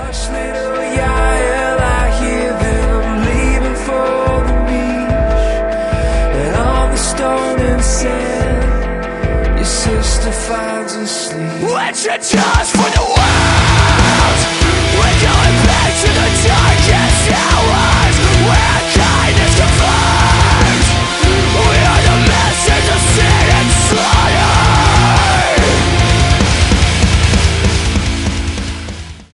Hush, little Yael, I hear them leaving for the beach. And on the stone and sand, your sister finds her sleep. What's your charge for the world?